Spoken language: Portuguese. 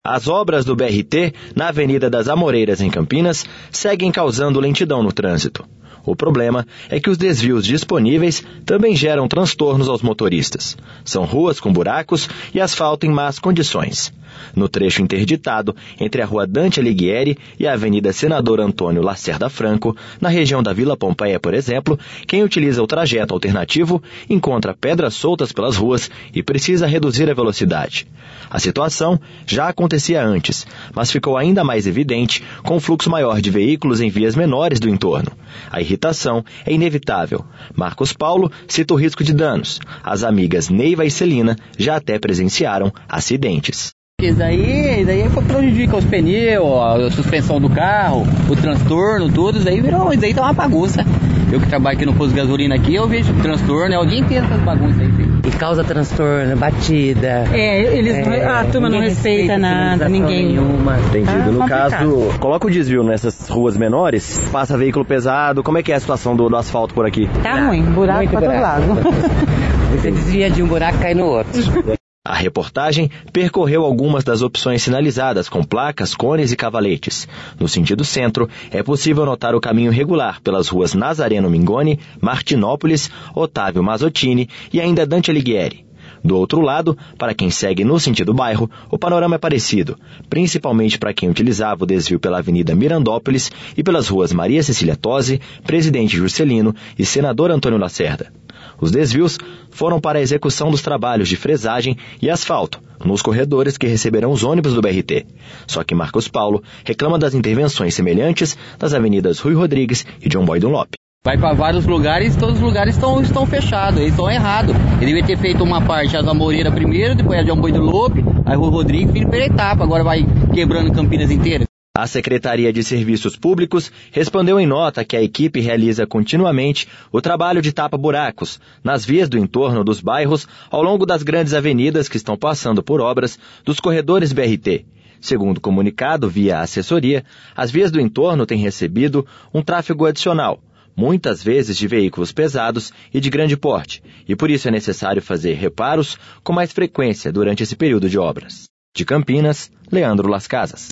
As obras do BRT na Avenida das Amoreiras, em Campinas, seguem causando lentidão no trânsito. O problema é que os desvios disponíveis também geram transtornos aos motoristas. São ruas com buracos e asfalto em más condições. No trecho interditado entre a Rua Dante Alighieri e a Avenida Senador Antônio Lacerda Franco, na região da Vila Pompeia, por exemplo, quem utiliza o trajeto alternativo encontra pedras soltas pelas ruas e precisa reduzir a velocidade. A situação já acontecia antes, mas ficou ainda mais evidente com o fluxo maior de veículos em vias menores do entorno. A irritação é inevitável. Marcos Paulo cita o risco de danos. As amigas Neiva e Celina já até presenciaram acidentes. Isso daí prejudica os pneus, a suspensão do carro, o transtorno, tudo, isso daí tá uma bagunça. Eu que trabalho aqui no posto de gasolina aqui, eu vejo transtorno, é o dia inteiro essas bagunças aí. Filho. E causa transtorno, batida. A turma não respeita nada, ninguém. Nenhuma. Entendido. No complicado. caso, coloca o desvio nessas ruas menores, passa veículo pesado, como é que é a situação do asfalto por aqui? Tá ruim, buraco pra todo lado. Você desvia de um buraco e cai no outro. A reportagem percorreu algumas das opções sinalizadas com placas, cones e cavaletes. No sentido centro, é possível notar o caminho regular pelas ruas Nazareno Mingoni, Martinópolis, Otávio Mazottini e ainda Dante Alighieri. Do outro lado, para quem segue no sentido bairro, o panorama é parecido, principalmente para quem utilizava o desvio pela Avenida Mirandópolis e pelas ruas Maria Cecília Tosi, Presidente Juscelino e Senador Antônio Lacerda. Os desvios foram para a execução dos trabalhos de fresagem e asfalto nos corredores que receberão os ônibus do BRT. Só que Marcos Paulo reclama das intervenções semelhantes nas avenidas Rui Rodrigues e John Boy Dunlop. Vai para vários lugares, todos os lugares estão fechados, eles estão errados. Ele devia ter feito uma parte a Amoreira primeiro, depois a John Boy Dunlop, aí Rui Rodrigues vindo pela etapa, agora vai quebrando Campinas inteira. A Secretaria de Serviços Públicos respondeu em nota que a equipe realiza continuamente o trabalho de tapa-buracos nas vias do entorno dos bairros ao longo das grandes avenidas que estão passando por obras dos corredores BRT. Segundo o comunicado via assessoria, as vias do entorno têm recebido um tráfego adicional, muitas vezes de veículos pesados e de grande porte, e por isso é necessário fazer reparos com mais frequência durante esse período de obras. De Campinas, Leandro Las Casas.